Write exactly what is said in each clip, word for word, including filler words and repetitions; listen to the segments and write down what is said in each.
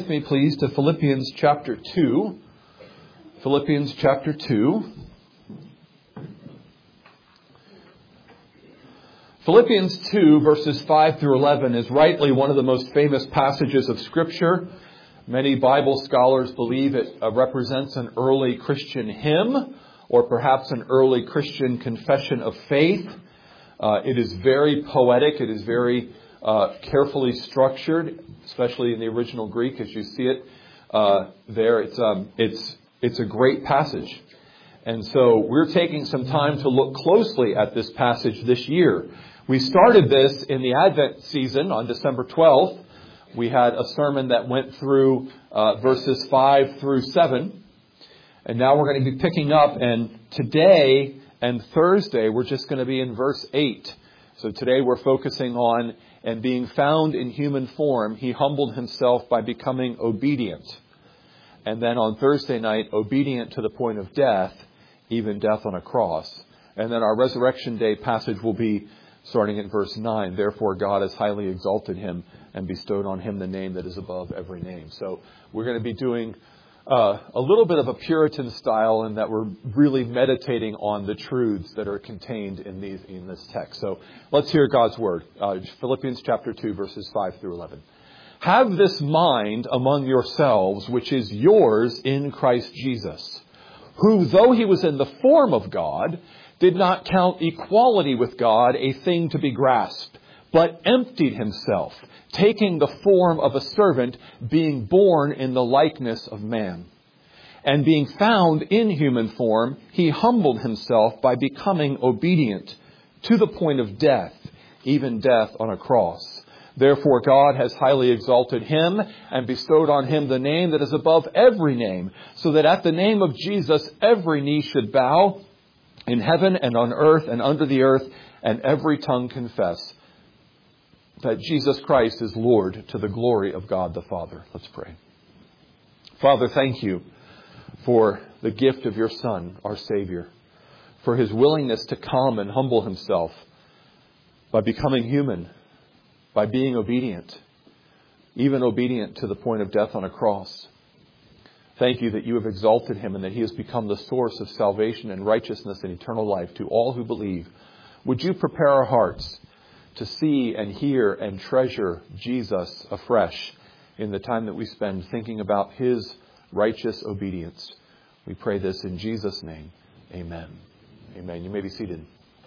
with me, please, to Philippians chapter two. Philippians chapter two. Philippians two, verses five through eleven, is rightly one of the most famous passages of Scripture. Many Bible scholars believe it uh, represents an early Christian hymn, or perhaps an early Christian confession of faith. Uh, it is very poetic. It is very uh, carefully structured, especially in the original Greek, as you see it uh, there. It's um, it's it's a great passage, and so we're taking some time to look closely at this passage this year. We started this in the Advent season on December twelfth. We had a sermon that went through uh, verses five through seven. And now we're going to be picking up, and today and Thursday we're just going to be in verse eight. So today we're focusing on, and being found in human form, he humbled himself by becoming obedient. And then on Thursday night, obedient to the point of death, even death on a cross. And then our Resurrection Day passage will be starting at verse nine. Therefore God has highly exalted him and bestowed on him the name that is above every name. So we're going to be doing Uh, a little bit of a Puritan style in that we're really meditating on the truths that are contained in these in this text. So let's hear God's word. Uh, Philippians chapter two, verses five through eleven. Have this mind among yourselves, which is yours in Christ Jesus, who, though he was in the form of God, did not count equality with God a thing to be grasped, but emptied himself, taking the form of a servant, being born in the likeness of man. And being found in human form, he humbled himself by becoming obedient to the point of death, even death on a cross. Therefore God has highly exalted him and bestowed on him the name that is above every name, so that at the name of Jesus every knee should bow, in heaven and on earth and under the earth, and every tongue confess that Jesus Christ is Lord, to the glory of God the Father. Let's pray. Father, thank you for the gift of your Son, our Savior, for his willingness to come and humble himself by becoming human, by being obedient, even obedient to the point of death on a cross. Thank you that you have exalted him and that he has become the source of salvation and righteousness and eternal life to all who believe. Would you prepare our hearts to see and hear and treasure Jesus afresh in the time that we spend thinking about his righteous obedience. We pray this in Jesus' name. Amen. Amen. You may be seated.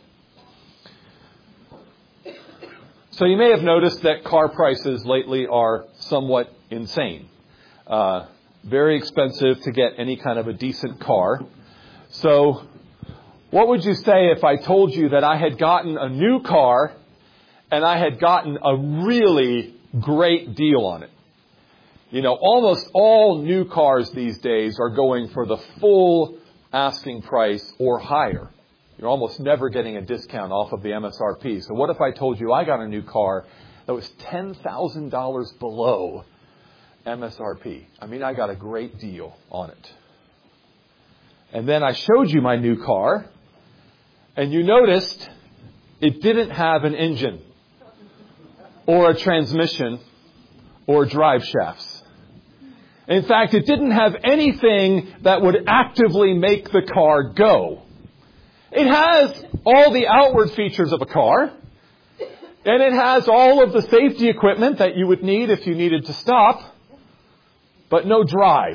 So you may have noticed that car prices lately are somewhat insane. Uh, very expensive to get any kind of a decent car. So what would you say if I told you that I had gotten a new car and I had gotten a really great deal on it? You know, almost all new cars these days are going for the full asking price or higher. You're almost never getting a discount off of the M S R P. So what if I told you I got a new car that was ten thousand dollars below M S R P? I mean, I got a great deal on it. And then I showed you my new car, and you noticed it didn't have an engine or a transmission or drive shafts. In fact, it didn't have anything that would actively make the car go. It has all the outward features of a car, and it has all of the safety equipment that you would need if you needed to stop, but no drive.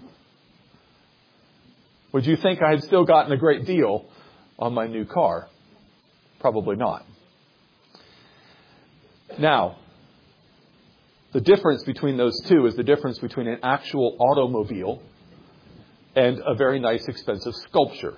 Would you think I had still gotten a great deal on my new car? Probably not. Now, the difference between those two is the difference between an actual automobile and a very nice, expensive sculpture.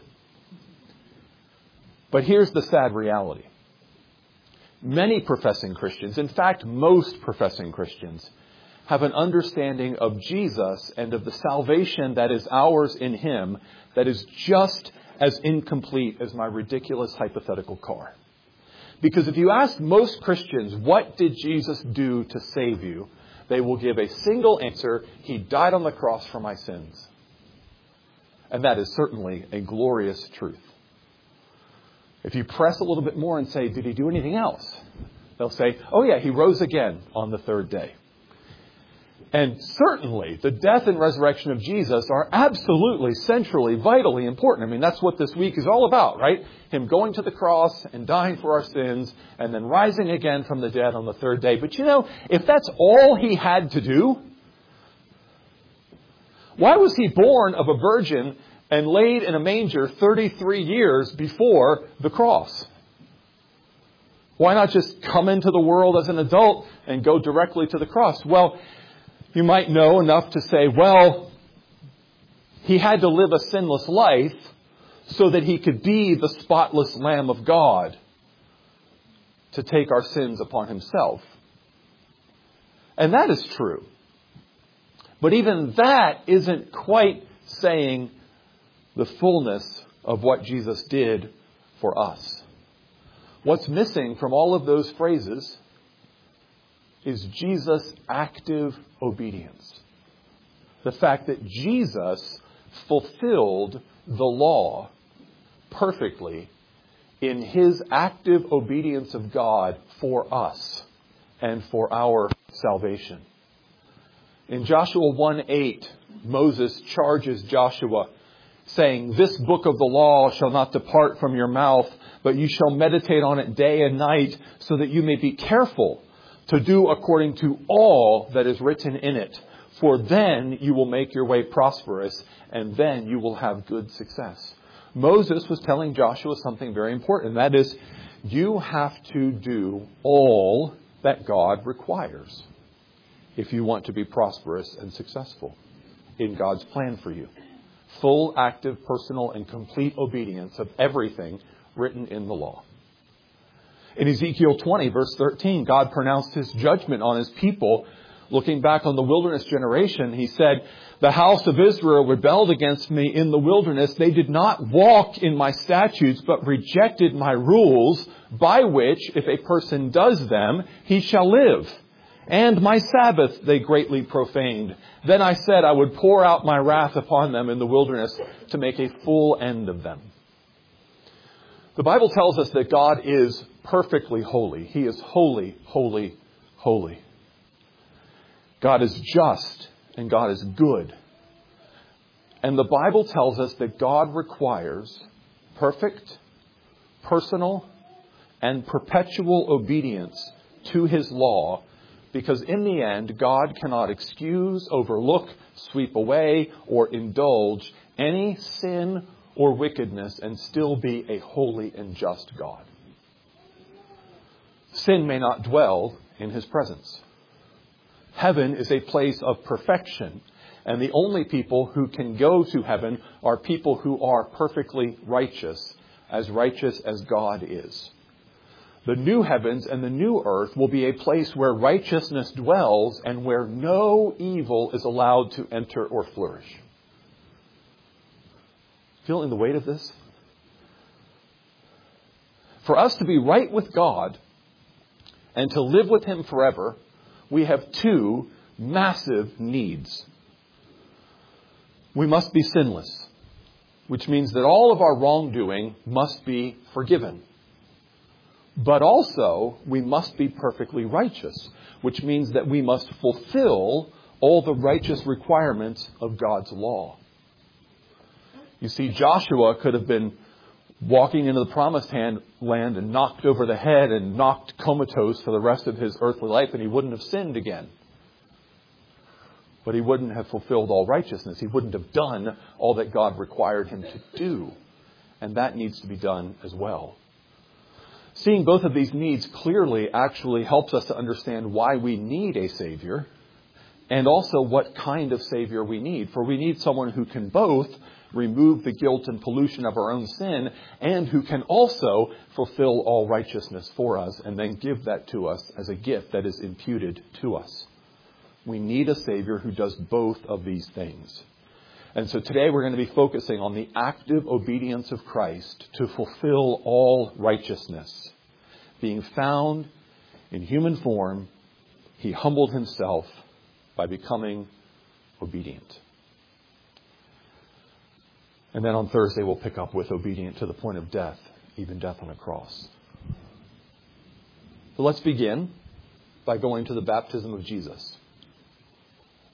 But here's the sad reality. Many professing Christians, in fact, most professing Christians, have an understanding of Jesus and of the salvation that is ours in him that is just as incomplete as my ridiculous hypothetical car. Because if you ask most Christians, what did Jesus do to save you? They will give a single answer: he died on the cross for my sins. And that is certainly a glorious truth. If you press a little bit more and say, did he do anything else? They'll say, oh yeah, he rose again on the third day. And certainly, the death and resurrection of Jesus are absolutely, centrally, vitally important. I mean, that's what this week is all about, right? Him going to the cross and dying for our sins and then rising again from the dead on the third day. But you know, if that's all he had to do, why was he born of a virgin and laid in a manger thirty-three years before the cross? Why not just come into the world as an adult and go directly to the cross? Well, you might know enough to say, well, he had to live a sinless life so that he could be the spotless Lamb of God to take our sins upon himself. And that is true. But even that isn't quite saying the fullness of what Jesus did for us. What's missing from all of those phrases is Jesus' active obedience. The fact that Jesus fulfilled the law perfectly in his active obedience of God for us and for our salvation. In Joshua one eight, Moses charges Joshua, saying, "This book of the law shall not depart from your mouth, but you shall meditate on it day and night, so that you may be careful to do according to all that is written in it. For then you will make your way prosperous, and then you will have good success." Moses was telling Joshua something very important. That is, you have to do all that God requires if you want to be prosperous and successful in God's plan for you. Full, active, personal, and complete obedience of everything written in the law. In Ezekiel twenty, verse thirteen, God pronounced his judgment on his people. Looking back on the wilderness generation, he said, "The house of Israel rebelled against me in the wilderness. They did not walk in my statutes, but rejected my rules, by which, if a person does them, he shall live. And my Sabbath they greatly profaned. Then I said I would pour out my wrath upon them in the wilderness to make a full end of them." The Bible tells us that God is perfectly holy. He is holy, holy, holy. God is just and God is good. And the Bible tells us that God requires perfect, personal, and perpetual obedience to his law, because in the end, God cannot excuse, overlook, sweep away, or indulge any sin or wickedness and still be a holy and just God. Sin may not dwell in his presence. Heaven is a place of perfection, and the only people who can go to heaven are people who are perfectly righteous, as righteous as God is. The new heavens and the new earth will be a place where righteousness dwells and where no evil is allowed to enter or flourish. Feeling the weight of this? For us to be right with God and to live with him forever, we have two massive needs. We must be sinless, which means that all of our wrongdoing must be forgiven. But also, we must be perfectly righteous, which means that we must fulfill all the righteous requirements of God's law. You see, Joshua could have been walking into the promised land and knocked over the head and knocked comatose for the rest of his earthly life, and he wouldn't have sinned again. But he wouldn't have fulfilled all righteousness. He wouldn't have done all that God required him to do. And that needs to be done as well. Seeing both of these needs clearly actually helps us to understand why we need a Savior, and also what kind of Savior we need. For we need someone who can both remove the guilt and pollution of our own sin, and who can also fulfill all righteousness for us and then give that to us as a gift that is imputed to us. We need a Savior who does both of these things. And so today we're going to be focusing on the active obedience of Christ to fulfill all righteousness. Being found in human form, he humbled himself by becoming obedient. And then on Thursday we'll pick up with obedient to the point of death, even death on a cross. So let's begin by going to the baptism of Jesus.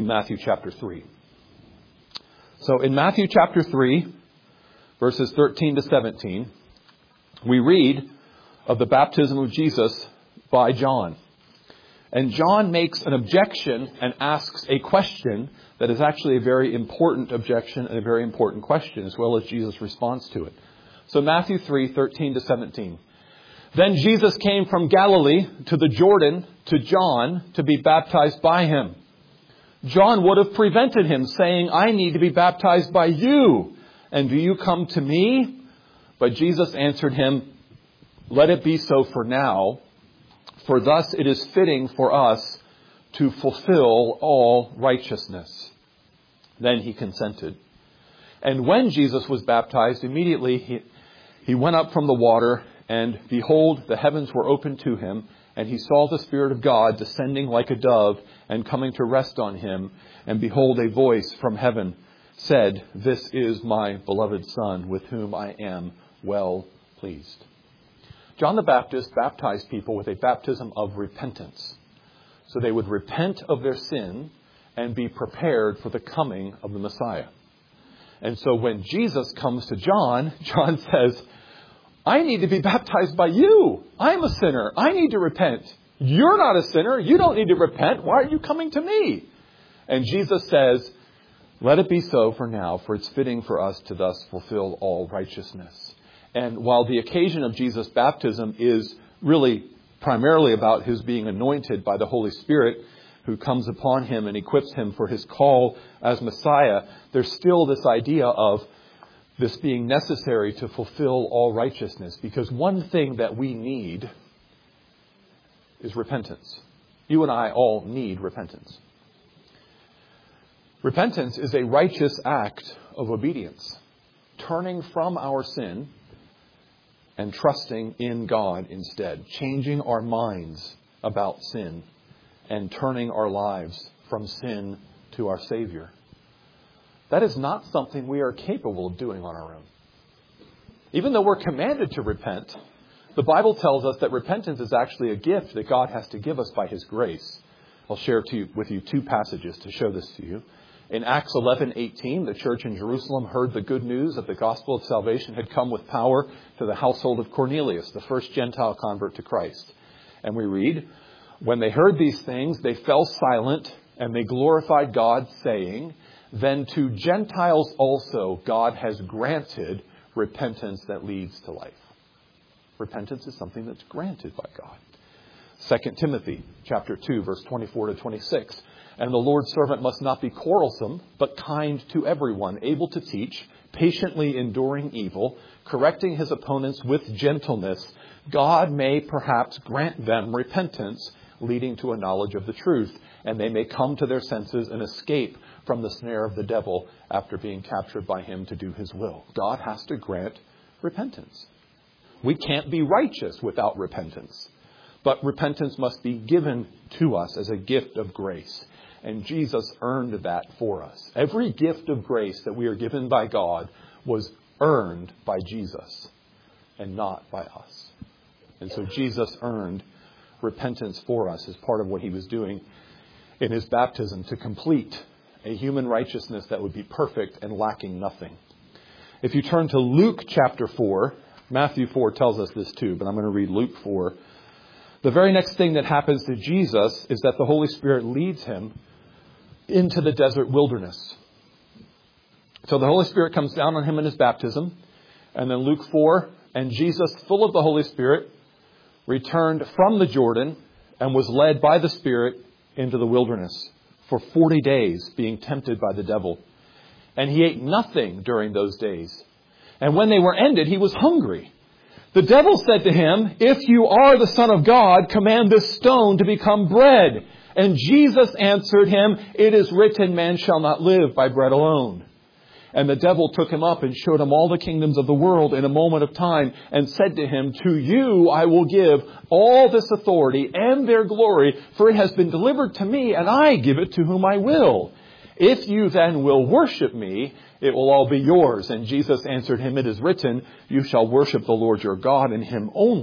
in Matthew chapter three. So in Matthew chapter three, verses thirteen to seventeen, we read of the baptism of Jesus by John. And John makes an objection and asks a question that is actually a very important objection and a very important question, as well as Jesus' response to it. So Matthew three, thirteen to seventeen. Then Jesus came from Galilee to the Jordan to John to be baptized by him. John would have prevented him, saying, I need to be baptized by you, and do you come to me? But Jesus answered him, let it be so for now, for thus it is fitting for us to fulfill all righteousness. Then he consented. And when Jesus was baptized, immediately he, he went up from the water, and behold, the heavens were opened to him, and he saw the Spirit of God descending like a dove and coming to rest on him. And behold, a voice from heaven said, this is my beloved Son, with whom I am well pleased. John the Baptist baptized people with a baptism of repentance. So they would repent of their sin and be prepared for the coming of the Messiah. And so when Jesus comes to John, John says, I need to be baptized by you. I'm a sinner. I need to repent. You're not a sinner. You don't need to repent. Why are you coming to me? And Jesus says, let it be so for now, for it's fitting for us to thus fulfill all righteousness. And while the occasion of Jesus' baptism is really primarily about his being anointed by the Holy Spirit, who comes upon him and equips him for his call as Messiah, there's still this idea of this being necessary to fulfill all righteousness. Because one thing that we need is repentance. You and I all need repentance. Repentance is a righteous act of obedience, turning from our sin and trusting in God instead, changing our minds about sin and turning our lives from sin to our Savior. That is not something we are capable of doing on our own. Even though we're commanded to repent, the Bible tells us that repentance is actually a gift that God has to give us by his grace. I'll share to you, with you two passages to show this to you. In Acts eleven eighteen, the church in Jerusalem heard the good news that the gospel of salvation had come with power to the household of Cornelius, the first Gentile convert to Christ. And we read, when they heard these things, they fell silent and they glorified God, saying, then to Gentiles also God has granted repentance that leads to life. Repentance is something that's granted by God. Second Timothy chapter two, verse twenty-four to twenty-six. And the Lord's servant must not be quarrelsome, but kind to everyone, able to teach, patiently enduring evil, correcting his opponents with gentleness. God may perhaps grant them repentance, leading to a knowledge of the truth, and they may come to their senses and escape from the snare of the devil after being captured by him to do his will. God has to grant repentance. We can't be righteous without repentance, but repentance must be given to us as a gift of grace. And Jesus earned that for us. Every gift of grace that we are given by God was earned by Jesus and not by us. And so Jesus earned repentance for us as part of what he was doing in his baptism to complete a human righteousness that would be perfect and lacking nothing. If you turn to Luke chapter four, Matthew four tells us this too, but I'm going to read Luke four. The very next thing that happens to Jesus is that the Holy Spirit leads him into the desert wilderness. So the Holy Spirit comes down on him in his baptism. And then Luke four, and Jesus, full of the Holy Spirit, returned from the Jordan and was led by the Spirit into the wilderness for forty days, being tempted by the devil. And he ate nothing during those days. And when they were ended, he was hungry. The devil said to him, if you are the Son of God, command this stone to become bread. And Jesus answered him, it is written, man shall not live by bread alone. And the devil took him up and showed him all the kingdoms of the world in a moment of time and said to him, to you I will give all this authority and their glory, for it has been delivered to me, and I give it to whom I will. If you then will worship me, it will all be yours. And Jesus answered him, it is written, you shall worship the Lord your God, and him only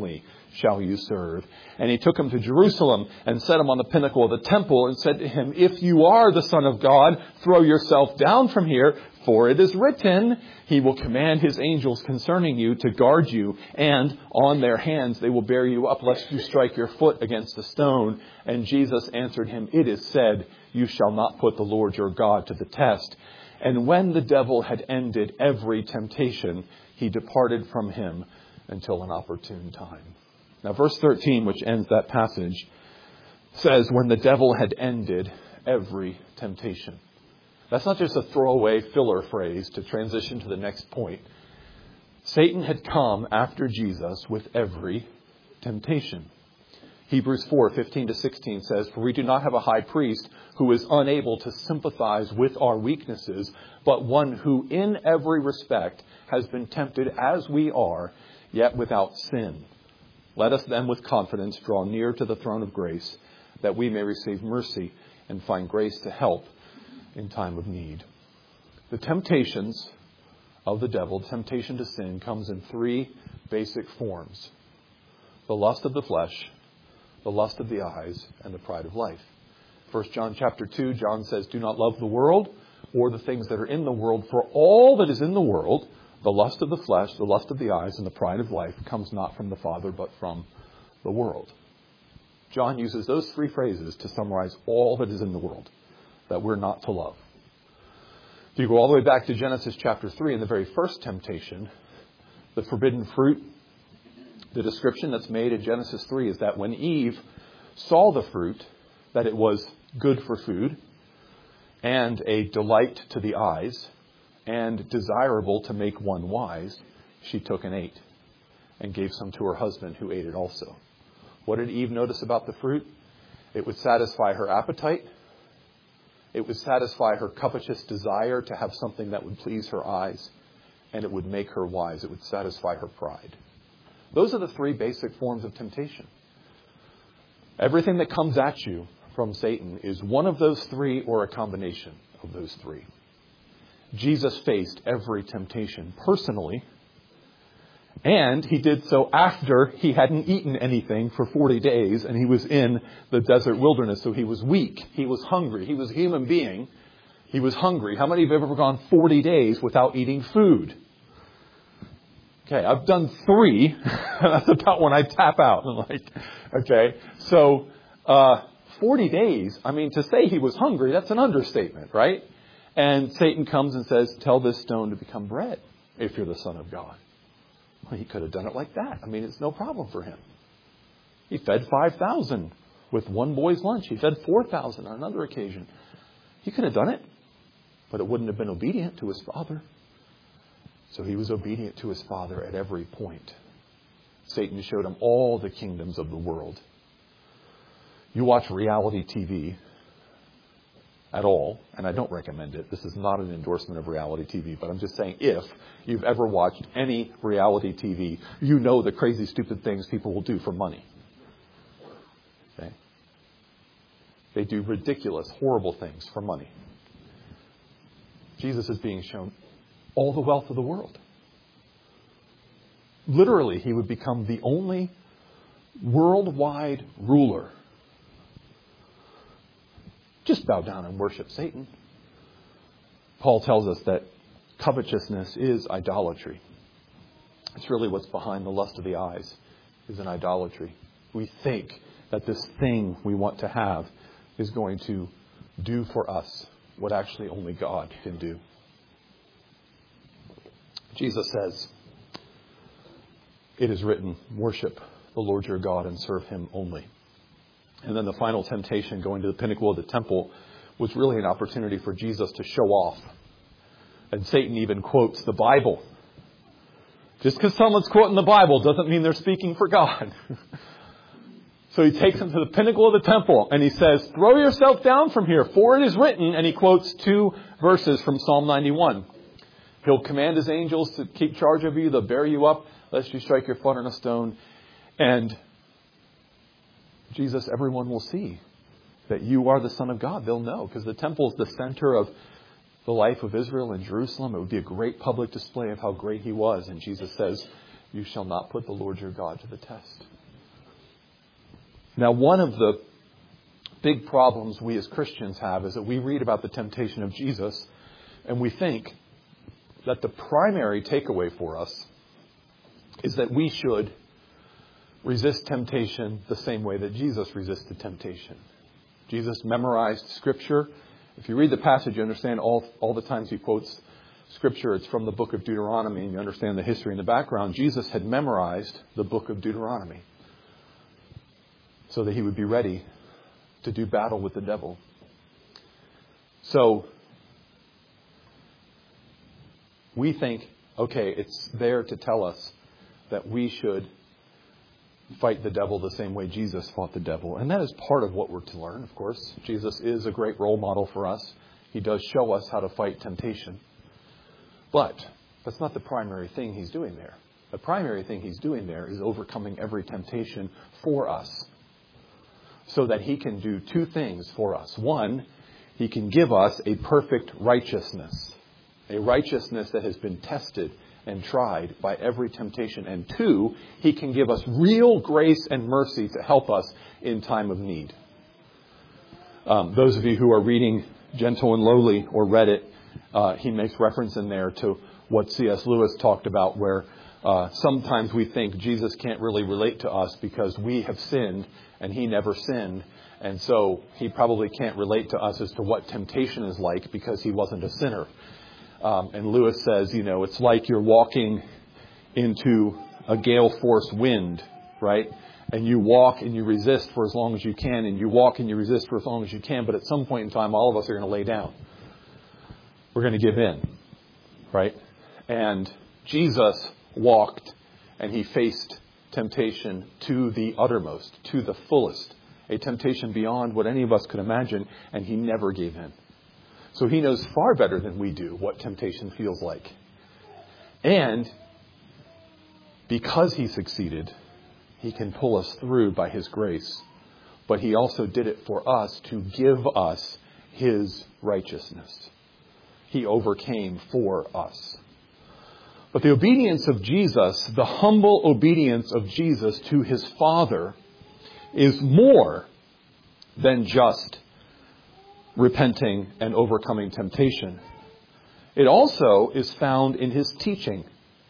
shall you serve. And he took him to Jerusalem and set him on the pinnacle of the temple and said to him, if you are the Son of God, throw yourself down from here, for it is written, he will command his angels concerning you to guard you, and on their hands they will bear you up, lest you strike your foot against a stone. And Jesus answered him, it is said, you shall not put the Lord your God to the test. And when the devil had ended every temptation, he departed from him until an opportune time. Now, verse thirteen, which ends that passage, says, when the devil had ended every temptation. That's not just a throwaway filler phrase to transition to the next point. Satan had come after Jesus with every temptation. Hebrews four, fifteen to sixteen says, for we do not have a high priest who is unable to sympathize with our weaknesses, but one who in every respect has been tempted as we are, yet without sin. Let us then with confidence draw near to the throne of grace, that we may receive mercy and find grace to help in time of need. The temptations of the devil, temptation to sin, comes in three basic forms. The lust of the flesh, the lust of the eyes, and the pride of life. First John chapter two, John says, do not love the world or the things that are in the world, for all that is in the world, the lust of the flesh, the lust of the eyes, and the pride of life, comes not from the Father, but from the world. John uses those three phrases to summarize all that is in the world that we're not to love. If you go all the way back to Genesis chapter three, in the very first temptation, the forbidden fruit, the description that's made in Genesis three is that when Eve saw the fruit, that it was good for food and a delight to the eyes and desirable to make one wise, she took and ate and gave some to her husband, who ate it also. What did Eve notice about the fruit? It would satisfy her appetite. It would satisfy her covetous desire to have something that would please her eyes, and it would make her wise. It would satisfy her pride. Those are the three basic forms of temptation. Everything that comes at you from Satan is one of those three or a combination of those three. Jesus faced every temptation personally, and he did so after he hadn't eaten anything for forty days, and he was in the desert wilderness, so he was weak. He was hungry. He was a human being. He was hungry. How many of you have ever gone forty days without eating food? Okay, I've done three. That's about when I tap out. I'm like, okay, so uh, forty days. I mean, to say he was hungry, that's an understatement, right? And Satan comes and says, tell this stone to become bread if you're the Son of God. Well, he could have done it like that. I mean, it's no problem for him. He fed five thousand with one boy's lunch. He fed four thousand on another occasion. He could have done it, but it wouldn't have been obedient to his Father. So he was obedient to his Father at every point. Satan showed him all the kingdoms of the world. You watch reality T V at all, and I don't recommend it. This is not an endorsement of reality T V, but I'm just saying if you've ever watched any reality T V, you know the crazy, stupid things people will do for money. Okay? They do ridiculous, horrible things for money. Jesus is being shown all the wealth of the world. Literally, he would become the only worldwide ruler. Just bow down and worship Satan. Paul tells us that covetousness is idolatry. It's really what's behind the lust of the eyes, is an idolatry. We think that this thing we want to have is going to do for us what actually only God can do. Jesus says, it is written, worship the Lord your God and serve him only. And then the final temptation, going to the pinnacle of the temple, was really an opportunity for Jesus to show off. And Satan even quotes the Bible. Just because someone's quoting the Bible doesn't mean they're speaking for God. So he takes him to the pinnacle of the temple and he says, throw yourself down from here, for it is written. And he quotes two verses from Psalm ninety-one. He'll command his angels to keep charge of you. They'll bear you up, lest you strike your foot on a stone. And Jesus, everyone will see that you are the Son of God. They'll know, because the temple is the center of the life of Israel in Jerusalem. It would be a great public display of how great he was. And Jesus says, you shall not put the Lord your God to the test. Now, one of the big problems we as Christians have is that we read about the temptation of Jesus and we think that the primary takeaway for us is that we should resist temptation the same way that Jesus resisted temptation. Jesus memorized Scripture. If you read the passage, you understand all, all the times he quotes Scripture. It's from the book of Deuteronomy, and you understand the history and the background. Jesus had memorized the book of Deuteronomy so that he would be ready to do battle with the devil. So we think, okay, it's there to tell us that we should fight the devil the same way Jesus fought the devil. And that is part of what we're to learn, of course. Jesus is a great role model for us. He does show us how to fight temptation. But that's not the primary thing he's doing there. The primary thing he's doing there is overcoming every temptation for us so that he can do two things for us. One, he can give us a perfect righteousness, a righteousness that has been tested and tried by every temptation. And two, he can give us real grace and mercy to help us in time of need. Um, those of you who are reading Gentle and Lowly or read it, uh, he makes reference in there to what C S Lewis talked about, where uh, sometimes we think Jesus can't really relate to us because we have sinned and he never sinned. And so he probably can't relate to us as to what temptation is like because he wasn't a sinner. Um, and Lewis says, you know, it's like you're walking into a gale force wind, right? And you walk and you resist for as long as you can, and you walk and you resist for as long as you can. But at some point in time, all of us are going to lay down. We're going to give in, right? And Jesus walked and he faced temptation to the uttermost, to the fullest, a temptation beyond what any of us could imagine, and he never gave in. So he knows far better than we do what temptation feels like. And because he succeeded, he can pull us through by his grace. But he also did it for us to give us his righteousness. He overcame for us. But the obedience of Jesus, the humble obedience of Jesus to his Father, is more than just repenting and overcoming temptation. It also is found in his teaching.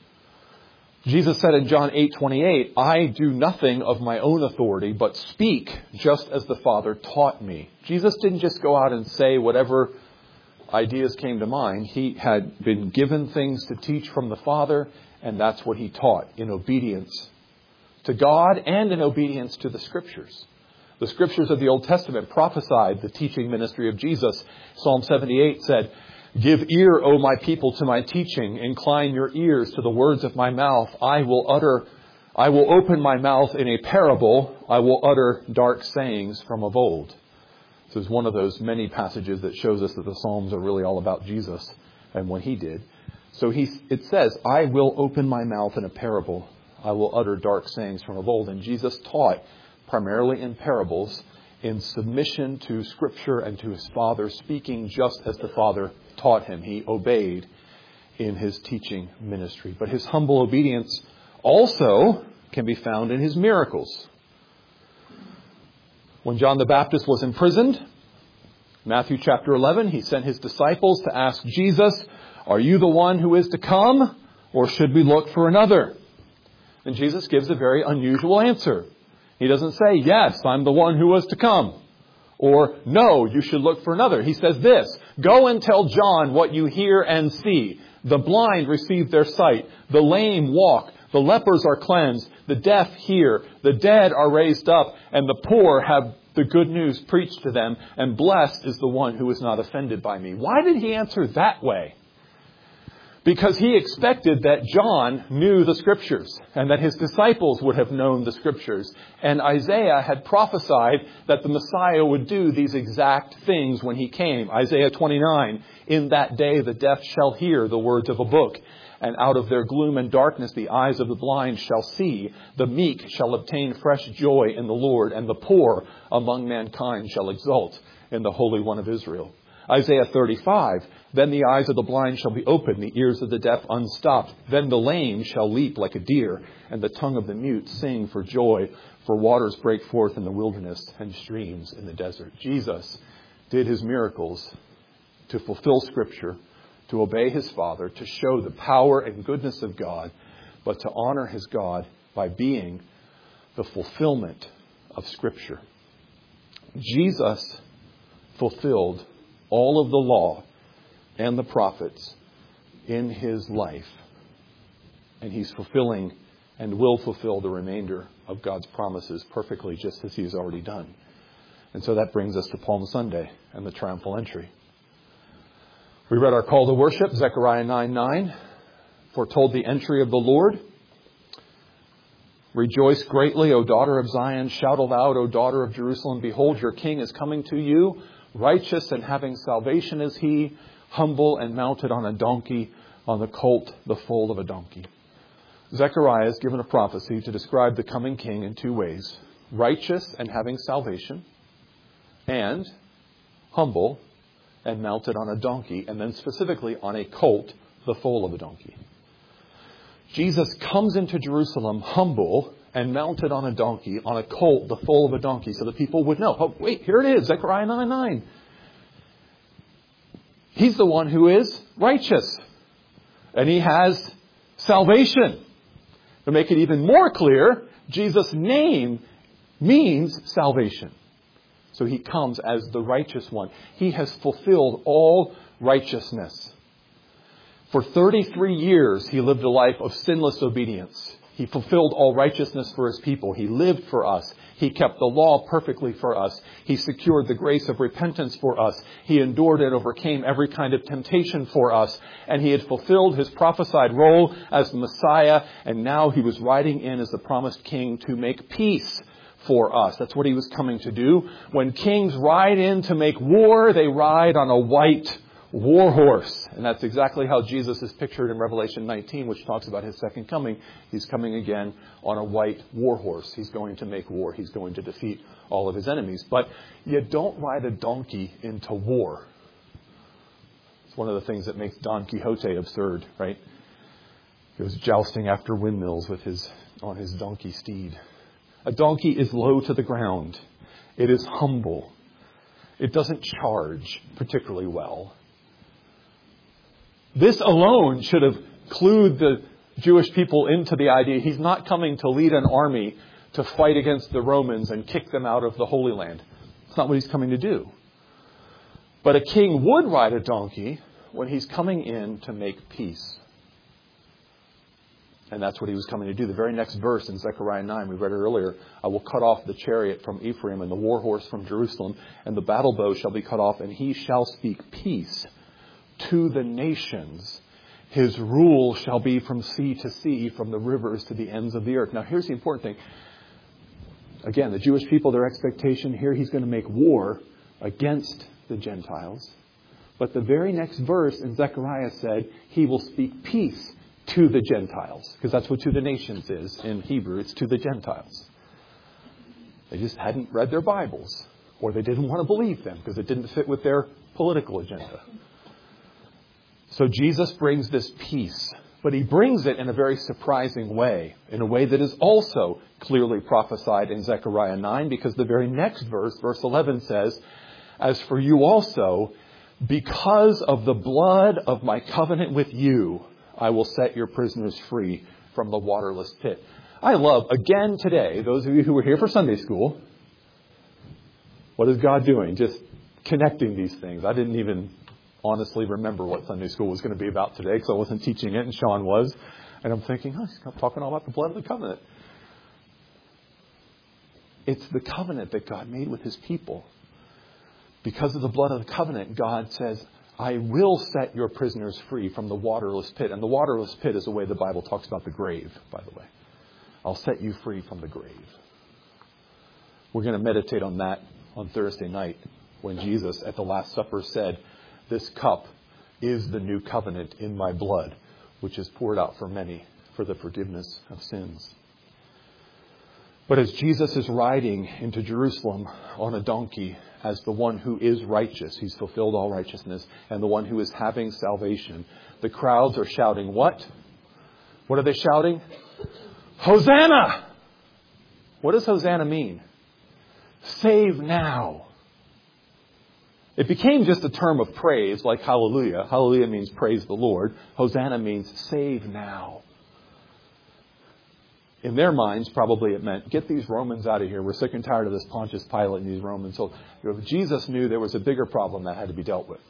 Jesus said in John eight twenty-eight, I do nothing of my own authority, but speak just as the Father taught me. Jesus didn't just go out and say whatever ideas came to mind. He had been given things to teach from the Father, and that's what he taught in obedience to God and in obedience to the Scriptures. The Scriptures of the Old Testament prophesied the teaching ministry of Jesus. Psalm seventy-eight said, give ear, O my people, to my teaching. Incline your ears to the words of my mouth. I will utter, I will open my mouth in a parable. I will utter dark sayings from of old. This is one of those many passages that shows us that the Psalms are really all about Jesus and what he did. So he, it says, I will open my mouth in a parable. I will utter dark sayings from of old. And Jesus taught primarily in parables, in submission to Scripture and to his Father, speaking just as the Father taught him. He obeyed in his teaching ministry. But his humble obedience also can be found in his miracles. When John the Baptist was imprisoned, Matthew chapter eleven, he sent his disciples to ask Jesus, are you the one who is to come, or should we look for another? And Jesus gives a very unusual answer. He doesn't say, yes, I'm the one who was to come. Or, no, you should look for another. He says this, go and tell John what you hear and see. The blind receive their sight. The lame walk. The lepers are cleansed. The deaf hear. The dead are raised up. And the poor have the good news preached to them. And blessed is the one who is not offended by me. Why did he answer that way? Because he expected that John knew the Scriptures and that his disciples would have known the Scriptures. And Isaiah had prophesied that the Messiah would do these exact things when he came. Isaiah twenty-nine, in that day the deaf shall hear the words of a book, and out of their gloom and darkness the eyes of the blind shall see. The meek shall obtain fresh joy in the Lord, and the poor among mankind shall exult in the Holy One of Israel. Isaiah thirty-five, then the eyes of the blind shall be opened, the ears of the deaf unstopped. Then the lame shall leap like a deer, and the tongue of the mute sing for joy. For waters break forth in the wilderness and streams in the desert. Jesus did his miracles to fulfill Scripture, to obey his Father, to show the power and goodness of God, but to honor his God by being the fulfillment of Scripture. Jesus fulfilled all of the law and the prophets in his life. And he's fulfilling and will fulfill the remainder of God's promises perfectly, just as he has already done. And so that brings us to Palm Sunday and the triumphal entry. We read our call to worship, Zechariah nine nine, foretold the entry of the Lord. Rejoice greatly, O daughter of Zion. Shout aloud, O daughter of Jerusalem. Behold, your king is coming to you. Righteous and having salvation is he, humble and mounted on a donkey, on the colt, the foal of a donkey. Zechariah is given a prophecy to describe the coming king in two ways. Righteous and having salvation, and humble and mounted on a donkey, and then specifically on a colt, the foal of a donkey. Jesus comes into Jerusalem humble and mounted on a donkey, on a colt, the foal of a donkey, so the people would know. Oh, wait, here it is, Zechariah nine nine. He's the one who is righteous. And he has salvation. To make it even more clear, Jesus' name means salvation. So he comes as the righteous one. He has fulfilled all righteousness. For thirty-three years, he lived a life of sinless obedience. He fulfilled all righteousness for his people. He lived for us. He kept the law perfectly for us. He secured the grace of repentance for us. He endured and overcame every kind of temptation for us. And he had fulfilled his prophesied role as the Messiah. And now he was riding in as the promised king to make peace for us. That's what he was coming to do. When kings ride in to make war, they ride on a white war horse. And that's exactly how Jesus is pictured in Revelation nineteen, which talks about his second coming. He's coming again on a white war horse. He's going to make war. He's going to defeat all of his enemies. But you don't ride a donkey into war. It's one of the things that makes Don Quixote absurd, right? He was jousting after windmills with his on his donkey steed. A donkey is low to the ground. It is humble. It doesn't charge particularly well. This alone should have clued the Jewish people into the idea he's not coming to lead an army to fight against the Romans and kick them out of the Holy Land. It's not what he's coming to do. But a king would ride a donkey when he's coming in to make peace. And that's what he was coming to do. The very next verse in Zechariah nine, we read it earlier, I will cut off the chariot from Ephraim and the war horse from Jerusalem, and the battle bow shall be cut off, and he shall speak peace to the nations. His rule shall be from sea to sea, from the rivers to the ends of the earth. Now here's the important thing. Again, the Jewish people, their expectation here, he's going to make war against the Gentiles. But the very next verse in Zechariah said, he will speak peace to the Gentiles. Because that's what to the nations is in Hebrew. It's to the Gentiles. They just hadn't read their Bibles. Or they didn't want to believe them because it didn't fit with their political agenda. So Jesus brings this peace. But he brings it in a very surprising way. In a way that is also clearly prophesied in Zechariah nine. Because the very next verse, verse eleven says, as for you also, because of the blood of my covenant with you, I will set your prisoners free from the waterless pit. I love, again today, those of you who were here for Sunday school, what is God doing? Just connecting these things. I didn't even honestly remember what Sunday school was going to be about today because I wasn't teaching it and Sean was. And I'm thinking, oh, he's talking all about the blood of the covenant. It's the covenant that God made with his people. Because of the blood of the covenant, God says, I will set your prisoners free from the waterless pit. And the waterless pit is the way the Bible talks about the grave, by the way. I'll set you free from the grave. We're going to meditate on that on Thursday night when Jesus at the Last Supper said, this cup is the new covenant in my blood, which is poured out for many for the forgiveness of sins. But as Jesus is riding into Jerusalem on a donkey as the one who is righteous, he's fulfilled all righteousness, and the one who is having salvation, the crowds are shouting what? What are they shouting? Hosanna! What does Hosanna mean? Save now. It became just a term of praise like hallelujah. Hallelujah means praise the Lord. Hosanna means save now. In their minds, probably it meant, get these Romans out of here. We're sick and tired of this Pontius Pilate and these Romans. So you know, Jesus knew there was a bigger problem that had to be dealt with.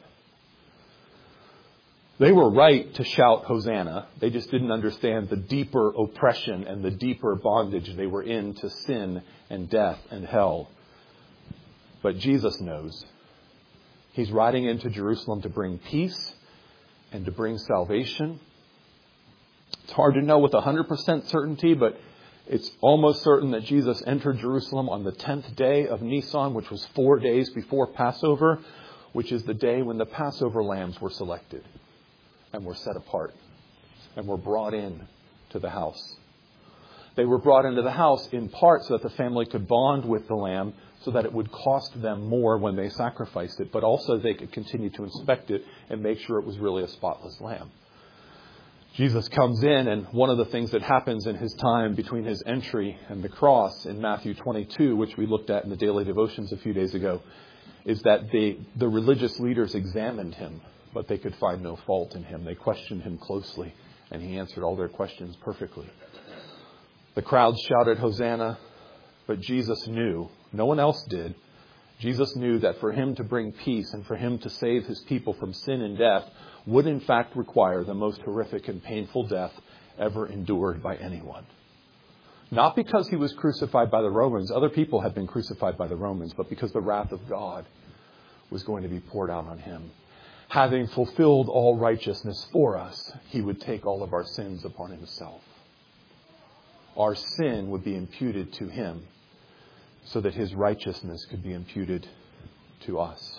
They were right to shout Hosanna. They just didn't understand the deeper oppression and the deeper bondage they were in to sin and death and hell. But Jesus knows. He's riding into Jerusalem to bring peace and to bring salvation. It's hard to know with one hundred percent certainty, but it's almost certain that Jesus entered Jerusalem on the tenth day of Nisan, which was four days before Passover, which is the day when the Passover lambs were selected and were set apart and were brought in to the house. They were brought into the house in part so that the family could bond with the lamb, so that it would cost them more when they sacrificed it, but also they could continue to inspect it and make sure it was really a spotless lamb. Jesus comes in, and one of the things that happens in his time between his entry and the cross in Matthew twenty-two, which we looked at in the daily devotions a few days ago, is that they, the religious leaders examined him, but they could find no fault in him. They questioned him closely, and he answered all their questions perfectly. The crowds shouted, Hosanna, but Jesus knew, no one else did, Jesus knew that for him to bring peace and for him to save his people from sin and death would in fact require the most horrific and painful death ever endured by anyone. Not because he was crucified by the Romans. Other people had been crucified by the Romans, but because the wrath of God was going to be poured out on him. Having fulfilled all righteousness for us, he would take all of our sins upon himself. Our sin would be imputed to him so that his righteousness could be imputed to us.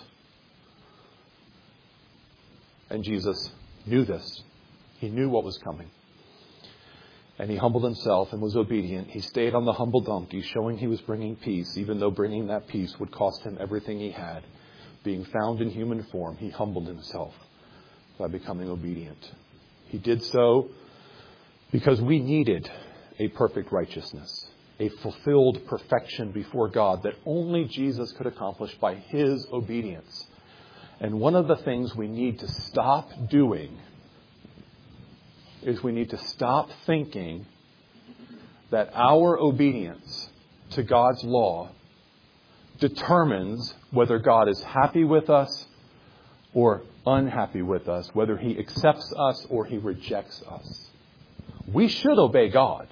And Jesus knew this. He knew what was coming. And he humbled himself and was obedient. He stayed on the humble donkey, showing he was bringing peace, even though bringing that peace would cost him everything he had. Being found in human form, he humbled himself by becoming obedient. He did so because we needed a perfect righteousness, a fulfilled perfection before God that only Jesus could accomplish by his obedience. And one of the things we need to stop doing is we need to stop thinking that our obedience to God's law determines whether God is happy with us or unhappy with us, whether he accepts us or he rejects us. We should obey God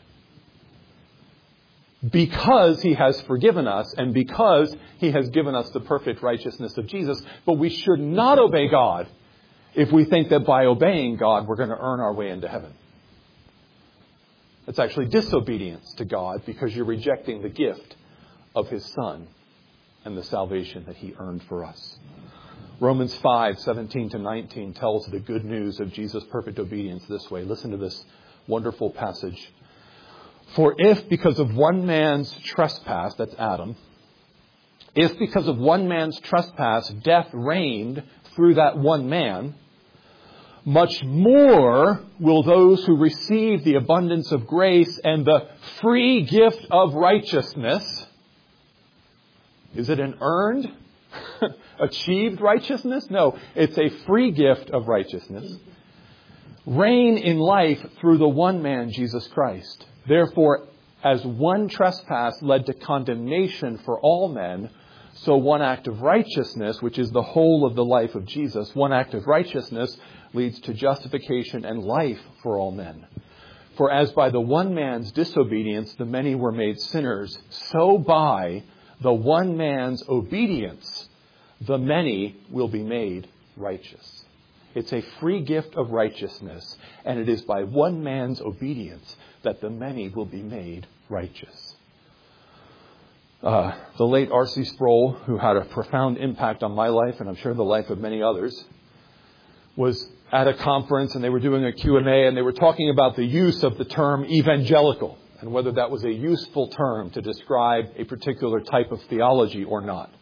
because he has forgiven us and because he has given us the perfect righteousness of Jesus. But we should not obey God if we think that by obeying God, we're going to earn our way into heaven. It's actually disobedience to God because you're rejecting the gift of his Son and the salvation that he earned for us. Romans five, seventeen to nineteen tells the good news of Jesus' perfect obedience this way. Listen to this wonderful passage. For if because of one man's trespass, that's Adam, if because of one man's trespass death reigned through that one man, much more will those who receive the abundance of grace and the free gift of righteousness. Is it an earned, achieved righteousness? No, it's a free gift of righteousness. Reign in life through the one man, Jesus Christ. Therefore, as one trespass led to condemnation for all men, so one act of righteousness, which is the whole of the life of Jesus, one act of righteousness leads to justification and life for all men. For as by the one man's disobedience the many were made sinners, so by the one man's obedience the many will be made righteous. It's a free gift of righteousness, and it is by one man's obedience that the many will be made righteous. Uh, the late R C Sproul, who had a profound impact on my life, and I'm sure the life of many others, was at a conference and they were doing a Q and A and they were talking about the use of the term evangelical. and whether that was a useful term to describe a particular type of theology or not.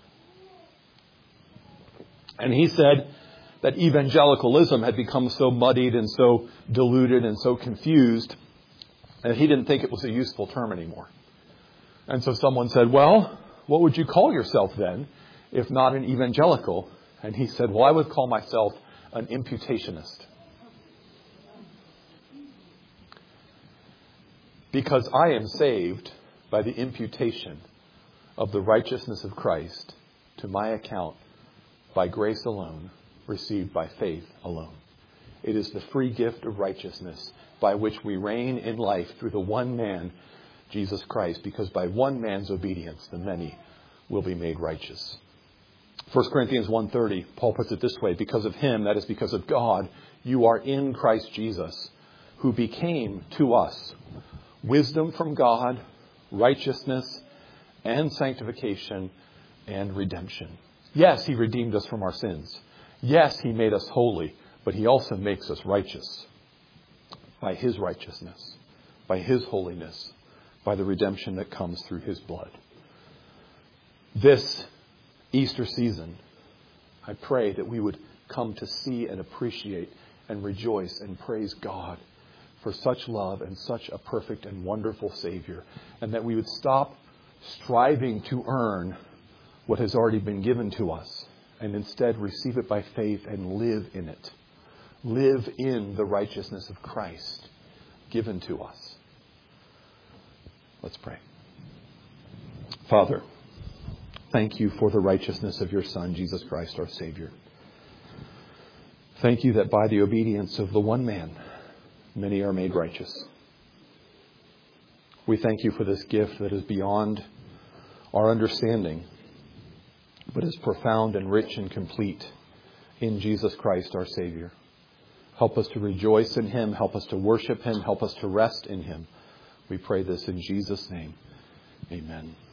And he said that evangelicalism had become so muddied and so diluted and so confused that he didn't think it was a useful term anymore. And so someone said, well, what would you call yourself then, if not an evangelical? And he said, well, I would call myself an imputationist. Because I am saved by the imputation of the righteousness of Christ to my account by grace alone, received by faith alone. It is the free gift of righteousness by which we reign in life through the one man, Jesus Christ, because by one man's obedience, the many will be made righteous. First Corinthians one thirty, Paul puts it this way, because of him, that is because of God, you are in Christ Jesus, who became to us wisdom from God, righteousness and sanctification and redemption. Yes, he redeemed us from our sins. Yes, he made us holy, but he also makes us righteous by his righteousness, by his holiness, by the redemption that comes through his blood. This Easter season, I pray that we would come to see and appreciate and rejoice and praise God for such love and such a perfect and wonderful Savior, and that we would stop striving to earn what has already been given to us and instead receive it by faith and live in it. Live in the righteousness of Christ given to us. Let's pray. Father, thank you for the righteousness of your Son, Jesus Christ, our Savior. Thank you that by the obedience of the one man, many are made righteous. We thank you for this gift that is beyond our understanding, but is profound and rich and complete in Jesus Christ, our Savior. Help us to rejoice in him. Help us to worship him. Help us to rest in him. We pray this in Jesus' name. Amen.